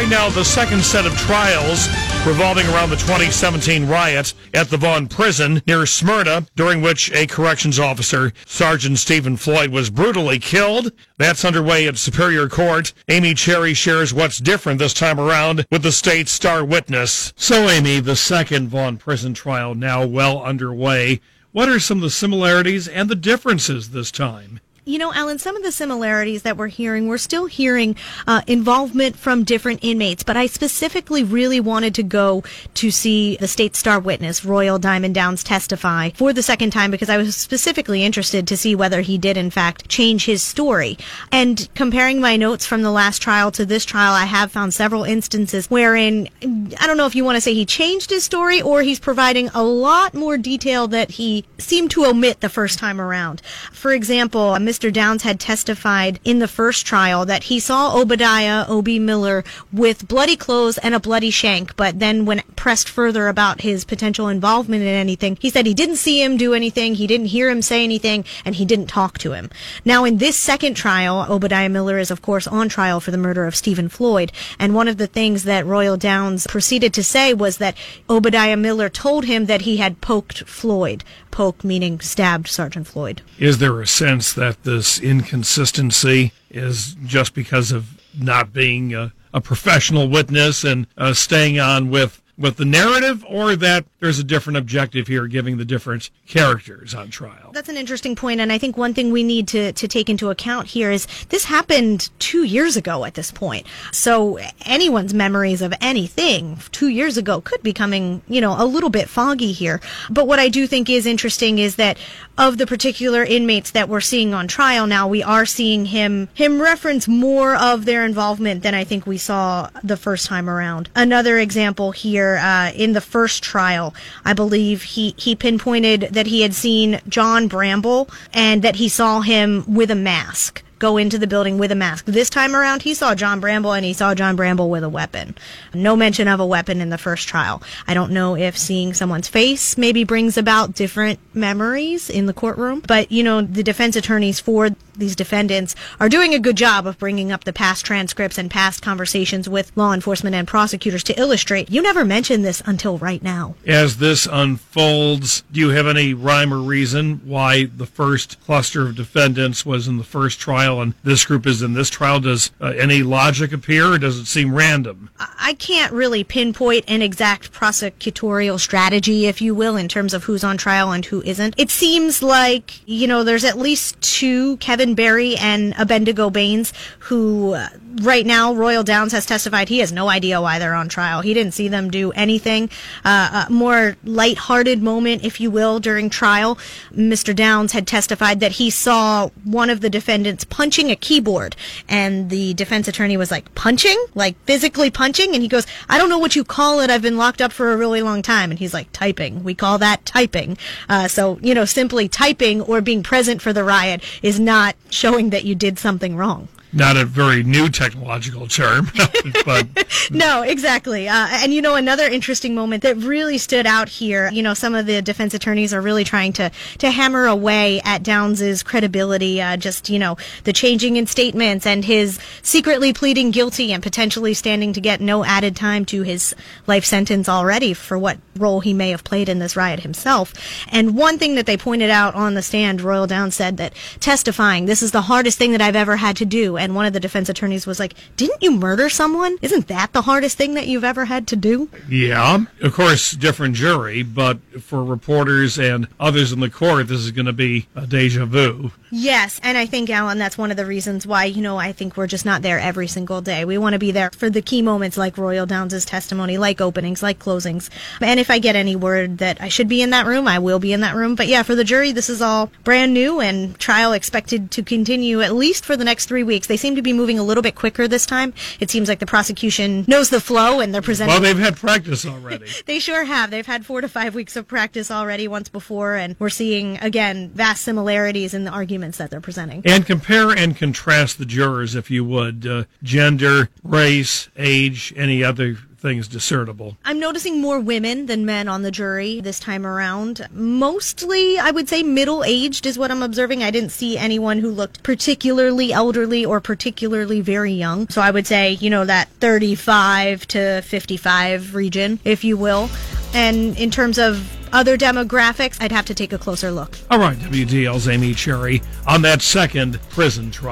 hearing now the second set of trials revolving around the 2017 riot at the Vaughn Prison near Smyrna, during which a corrections officer, Sergeant Stephen Floyd, was brutally killed. That's underway at Superior Court. Amy Cherry shares what's different this time around with the state's star witness. So, Amy, the second Vaughn Prison trial now well underway. What are some of the similarities and the differences this time? You know, Alan, some of the similarities that we're still hearing involvement from different inmates, but I specifically really wanted to go to see the state star witness, Royal Diamond Downs, testify for the second time because I was specifically interested to see whether he did, in fact, change his story. And comparing my notes from the last trial to this trial, I have found several instances wherein, I don't know if you want to say he changed his story or he's providing a lot more detail that he seemed to omit the first time around. For example, Mr. Downs had testified in the first trial that he saw Obadiah O.B. Miller with bloody clothes and a bloody shank, but then when pressed further about his potential involvement in anything, he said he didn't see him do anything, he didn't hear him say anything, and he didn't talk to him. Now, in this second trial, Obadiah Miller is, of course, on trial for the murder of Stephen Floyd, and one of the things that Royal Downs proceeded to say was that Obadiah Miller told him that he had poked Floyd. Poke meaning stabbed Sergeant Floyd. Is there a sense that this inconsistency is just because of not being a professional witness and staying on with the narrative, or that there's a different objective here giving the different characters on trial? That's an interesting point, and I think one thing we need to take into account here is this happened 2 years ago at this point. So anyone's memories of anything 2 years ago could be coming, a little bit foggy here. But what I do think is interesting is that of the particular inmates that we're seeing on trial now, we are seeing him reference more of their involvement than I think we saw the first time around. Another example here, in the first trial, I believe he pinpointed that he had seen John Bramble and that he saw him with a mask go into the building with a mask. This time around, he saw John Bramble, and he saw John Bramble with a weapon. No mention of a weapon in the first trial. I don't know if seeing someone's face maybe brings about different memories in the courtroom, but, the defense attorneys for these defendants are doing a good job of bringing up the past transcripts and past conversations with law enforcement and prosecutors to illustrate, you never mentioned this until right now. As this unfolds, do you have any rhyme or reason why the first cluster of defendants was in the first trial and this group is in this trial? Does any logic appear, or does it seem random? I can't really pinpoint an exact prosecutorial strategy, if you will, in terms of who's on trial and who isn't. It seems like, there's at least two, Kevin Berry and Abendigo Baines, who right now Royal Downs has testified he has no idea why they're on trial. He didn't see them do anything. A more lighthearted moment, if you will, during trial. Mr. Downs had testified that he saw one of the defendants punching a keyboard, and the defense attorney was like, punching? Like physically punching? And he goes, I don't know what you call it. I've been locked up for a really long time. And he's like, typing. We call that typing. So, simply typing or being present for the riot is not showing that you did something wrong. Not a very new technological term, but... No, exactly. And, another interesting moment that really stood out here, some of the defense attorneys are really trying to hammer away at Downs's credibility, the changing in statements and his secretly pleading guilty and potentially standing to get no added time to his life sentence already for what role he may have played in this riot himself. And one thing that they pointed out on the stand, Royal Downs said that testifying, this is the hardest thing that I've ever had to do. And one of the defense attorneys was like, didn't you murder someone? Isn't that the hardest thing that you've ever had to do? Yeah, of course, different jury, but for reporters and others in the court, this is going to be a deja vu. Yes, and I think, Alan, that's one of the reasons why, I think we're just not there every single day. We want to be there for the key moments like Royal Downs' testimony, like openings, like closings. And if I get any word that I should be in that room, I will be in that room. But yeah, for the jury, this is all brand new and trial expected to continue at least for the next 3 weeks. They seem to be moving a little bit quicker this time. It seems like the prosecution knows the flow and they're presenting... Well, they've had practice already. They sure have. They've had 4 to 5 weeks of practice already once before, and we're seeing, again, vast similarities in the arguments that they're presenting. And compare and contrast the jurors, if you would. Gender, race, age, any other things discernible. I'm noticing more women than men on the jury this time around. Mostly, I would say, middle-aged is what I'm observing. I didn't see anyone who looked particularly elderly or particularly very young. So I would say, that 35 to 55 region, if you will. And in terms of other demographics, I'd have to take a closer look. All right, WDL's Amy Cherry on that second prison trial.